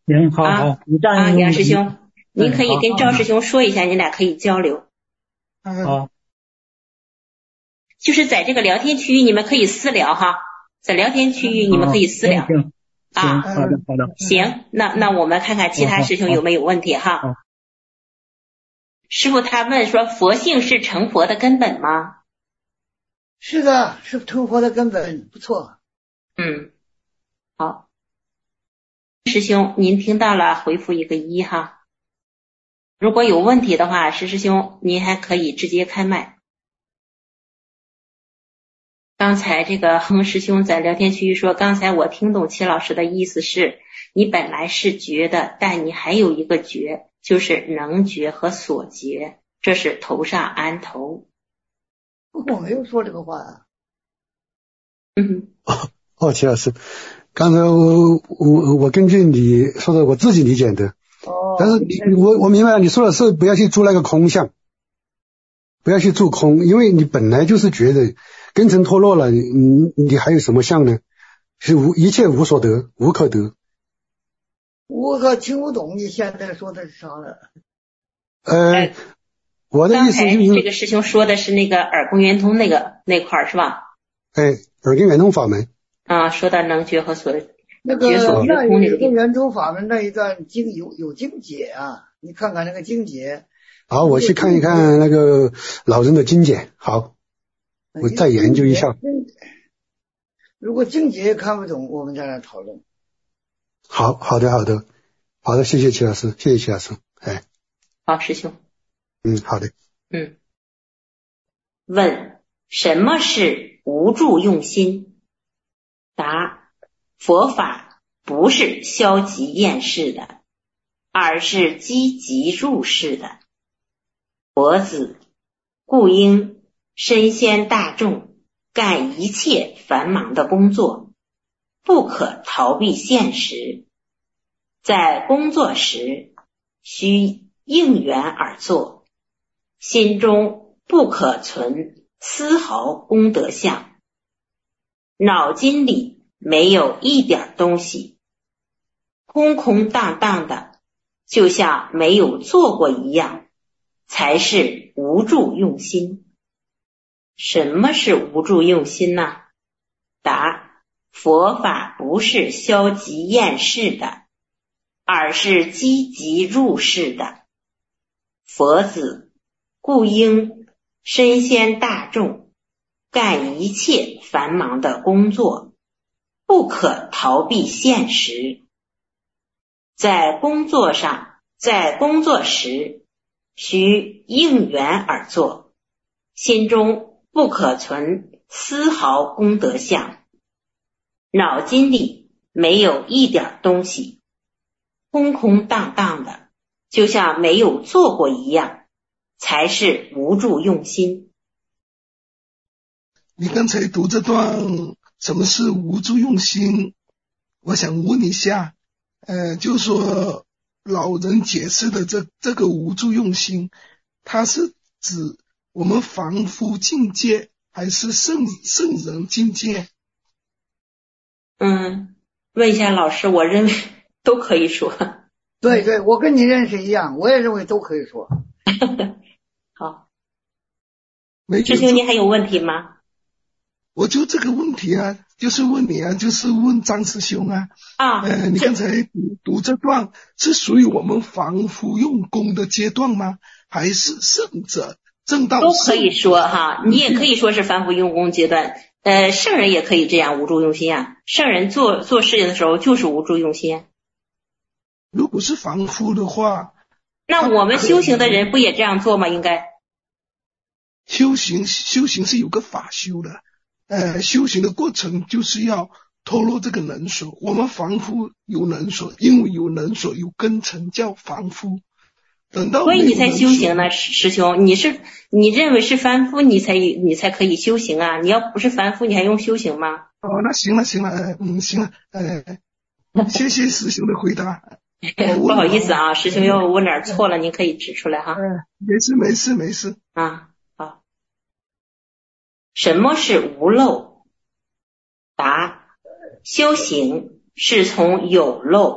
行，好好，你这样啊，杨师兄， 嗯、 您可以跟赵师兄说一下，你俩可以交流。 好， 就是在这个聊天区域，你们可以私聊哈，在聊天区域你们可以私聊。 行， 啊， 好的，好的。 行，那那我们看看其他师兄有没有问题哈。师父他问说，佛性是成佛的根本吗？ 是的，是成佛的根本，不错。 嗯，好，师兄您听到了，回复一个一哈。如果有问题的话，石师兄您还可以直接开麦。刚才这个亨师兄在聊天区域说，刚才我听懂齐老师的意思是，你本来是觉的，但你还有一个觉，就是能觉和所觉，这是头上安头。 我没有说这个话啊。 嗯， 哦，哦，齐老师，刚才我我我根据你说的我自己理解的， 哦， 但是你我我明白了，你说的是不要去做那个空相，不要去做空，因为你本来就是觉得根尘脱落了，你你还有什么相呢？是无一切无所得，无可得。 我可听不懂你现在说的是啥了。 呃，我的意思就是这个师兄说的是那个耳根圆通那个那块儿是吧？ 哎，耳根圆通法门啊，说到能觉和所那个觉所觉空那个地方。 圆通法门那一段经有有经解啊，你看看那个经解。 好，我去看一看那个老人的经解。好，我再研究一下。 如果经解看不懂，我们再来讨论。 好，好的，好的，好的，谢谢齐老师，谢谢齐老师。哎， 好，师兄。 嗯，好的。 嗯。问：什么是无住用心？答：佛法不是消极厌世的，而是积极入世的。佛子故应身先大众，干一切繁忙的工作，不可逃避现实。在工作时需应缘而做，心中不可存丝毫功德相，脑筋里没有一点东西，空空荡荡的，就像没有做过一样，才是无住用心。什么是无住用心呢？答：佛法不是消极厌世的，而是积极入世的。佛子故应身先大众，干一切繁忙的工作，不可逃避现实。在工作上，在工作时需应缘而做，心中不可存丝毫功德相，脑筋里没有一点东西，空空荡荡的，就像没有做过一样，才是无住用心。 你刚才读这段什么是无住用心，我想问一下，呃，就说老人解释的这这个无住用心，它是指我们凡夫境界还是圣圣人境界？ 嗯，问一下老师，我认为都可以说。 对对，我跟你认识一样，我也认为都可以说。 好，师兄，你还有问题吗？ 我就这个问题啊，就是问你啊，就是问张师兄啊。 啊， 呃，你刚才读读这段是属于我们凡夫用功的阶段吗？还是圣者正道？ 都可以说哈，你也可以说是凡夫用功阶段。呃，圣人也可以这样无住用心啊。圣人做做事情的时候就是无住用心。 如果是凡夫的话， 那我们修行的人不也这样做吗？应该。 修行修行是有个法修的，呃，修行的过程就是要脱落这个能所。我们凡夫有能所，因为有能所有根尘叫凡夫。等到所以你才修行呢，师兄，你是你认为是凡夫，你才你才可以修行啊！你要不是凡夫，你还用修行吗？ 哦，那行了行了，呃、嗯行了，呃，谢谢师兄的回答。 不好意思啊，师兄要问哪儿错了，您可以指出来哈。 嗯，没事没事没事啊。好，什么是无漏？答：修行是从有漏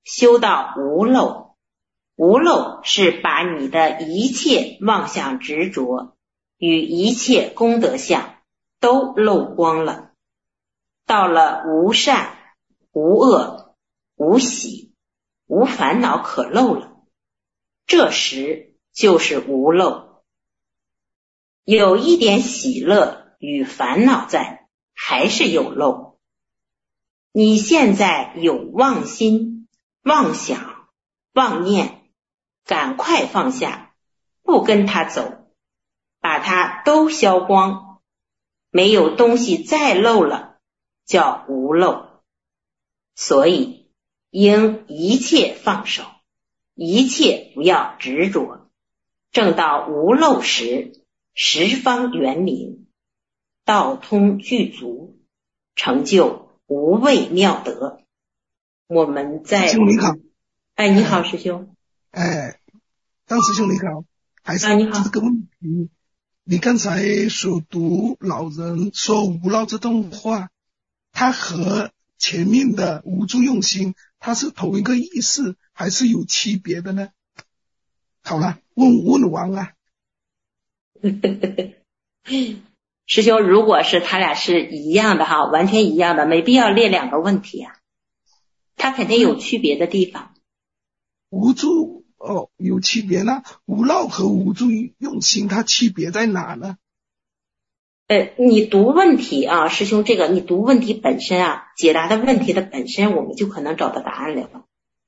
修到无漏。无漏是把你的一切妄想执着与一切功德相都漏光了，到了无善、无恶、无喜、无烦恼可漏了，这时就是无漏。有一点喜乐与烦恼在，还是有漏。你现在有妄心、妄想、妄念，赶快放下，不跟他走，把它都消光，没有东西再漏了，叫无漏。所以应一切放手，一切不要执着，正到无漏时，十方圆明，道通具足，成就无畏妙德。我们在师兄你好。 哎，你好，师兄。 哎，张师兄你好，还是这个问题，啊、你刚才所读老人说无漏这段话，它和前面的无助用心，它是同一个意思，还是有区别的呢？好了，问问完了。 师兄，如果是他俩是一样的哈，完全一样的，没必要列两个问题啊，它肯定有区别的地方。 无助哦，有区别呢。无漏和无助用心，它区别在哪呢？ 呃，你读问题啊，师兄，这个你读问题本身啊，解答的问题的本身，我们就可能找到答案了，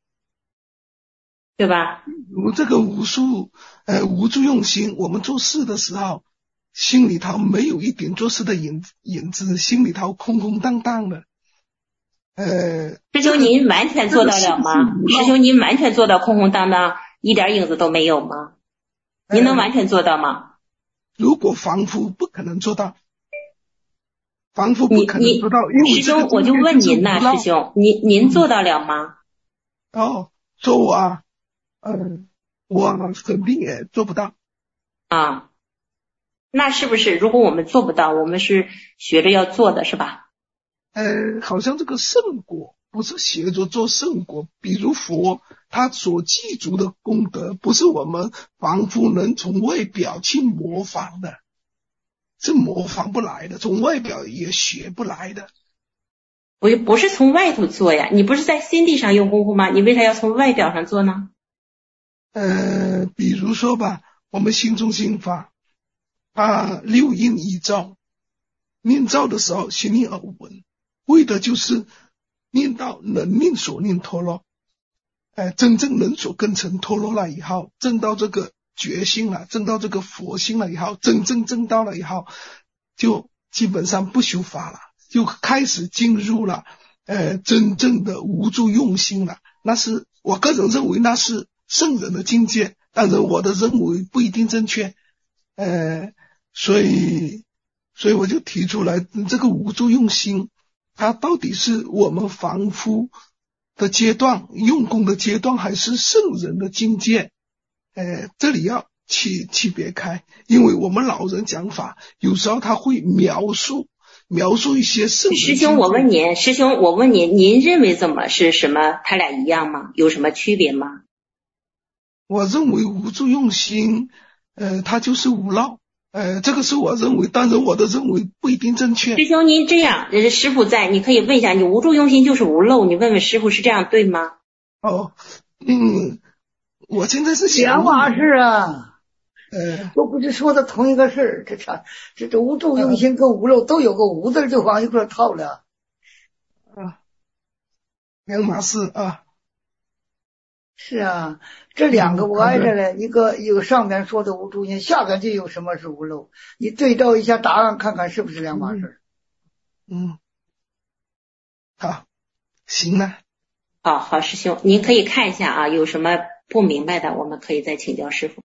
对吧？ 我这个无助呃无助用心，我们做事的时候，心里头没有一点做事的影影子，心里头空空荡荡的。呃， 师兄，您完全做到了吗？师兄，您完全做到空空荡荡，一点影子都没有吗？您能完全做到吗？呃、 如果凡夫不可能做到，凡夫不可能做到。因为师兄，我就问您呐，师兄，您您做到了吗？ 哦，做啊，嗯，我肯定也做不到。 啊，那是不是如果我们做不到，我们是学着要做的，是吧？ 呃，好像这个圣果不是学着做圣果，比如佛他所记住的功德，不是我们凡夫能从外表去模仿的，是模仿不来的，从外表也学不来的。 不不是从外头做呀，你不是在心地上用功夫吗？你为啥要从外表上做呢？ 呃，比如说吧，我们心中心法啊，六印一照，念照的时候心念而闻，为的就是念到能念所念脱落，呃，真正能所根尘脱落了以后，证到这个觉性了，证到这个佛性了以后，真正证到了以后，就基本上不修法了，就开始进入了呃真正的无助用心了。那是我个人认为那是圣人的境界，但是我的认为不一定正确，呃，所以所以我就提出来，这个无助用心，它到底是我们凡夫的阶段，用功的阶段，还是圣人的境界？呃，这里要区区别开，因为我们老人讲法，有时候他会描述描述一些圣人。 师兄，我问您，师兄，我问您，您认为怎么是什么？他俩一样吗？有什么区别吗？ 我认为无助用心，呃，它就是无漏，呃，这个是我认为，但是我的认为不一定正确。 师兄，您这样，师父在，你可以问一下，你无助用心就是无漏，你问问师父是这样对吗？ 哦，嗯，我现在是两码事啊， 呃， 都不是说的同一个事儿，这差，这这无助用心跟无漏都有个无字就往一块套了， 啊，两码事啊。 是啊，这两个我挨着了，一个一个上面说的无助心，下边就有什么是无漏，你对照一下答案，看看是不是两码事。 嗯，好，行了。 好好，师兄，您可以看一下啊，有什么不明白的，我们可以再请教师父。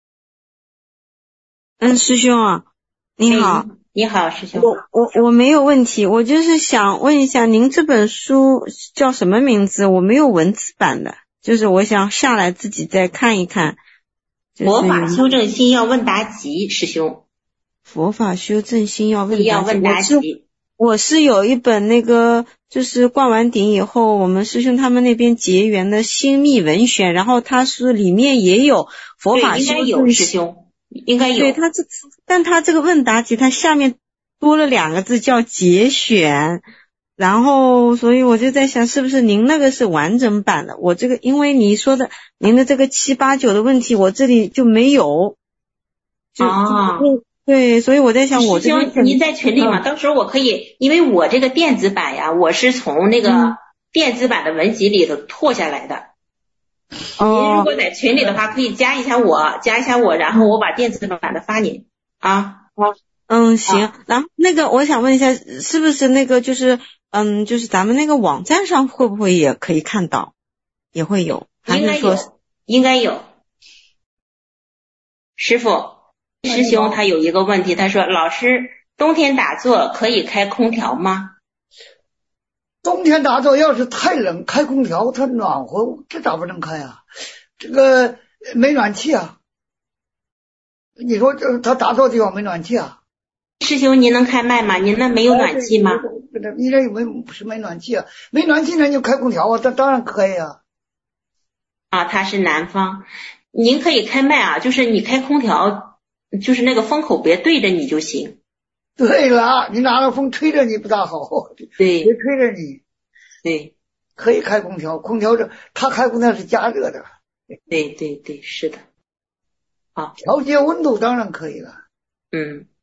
嗯，师兄啊，你好。 你好，师兄。 我我我没有问题，我就是想问一下，您这本书叫什么名字？我没有文字版的。就是我想下来自己再看一看。就是、 佛法修正心要问答集，师兄。 佛法修正心要问答集。 要问答集。 我是有一本那个，就是灌完顶以后，我们师兄他们那边结缘的新密文选，然后他是里面也有佛法修对，应该有师兄，应该有。 对，他这，但他这个问答题，他下面多了两个字叫节选，然后所以我就在想，是不是您那个是完整版的？我这个因为你说的您的这个七八九的问题，我这里就没有。就啊。 对，所以我在想我这个您在群里嘛、嗯，到时候我可以，因为我这个电子版呀，我是从那个电子版的文集里头拓下来的。 哦。 您如果在群里的话，可以加一下我，加一下我，然后我把电子版的发您啊。 嗯，行。啊、然后那个我想问一下，是不是那个就是嗯，就是咱们那个网站上会不会也可以看到？也会有？ 应该有，应该有。师傅。师兄他有一个问题，他说老师冬天打坐可以开空调吗？ 冬天打坐要是太冷开空调它暖和，这咋不能开啊？这个没暖气啊，你说这他打坐地方没暖气啊？ 师兄您能开麦吗？您那没有暖气吗？ 你这有没不是没暖气啊？没暖气那就开空调啊，这当然可以啊。 啊，他是南方，您可以开麦啊，就是你开空调。就是那个风口别对着你就行。 对了，你拿着风吹着你不大好。 对， 别吹着你。 对， 可以开空调，空调这它开空调是加热的。 对对对，是的。好， 调节温度当然可以了。 嗯。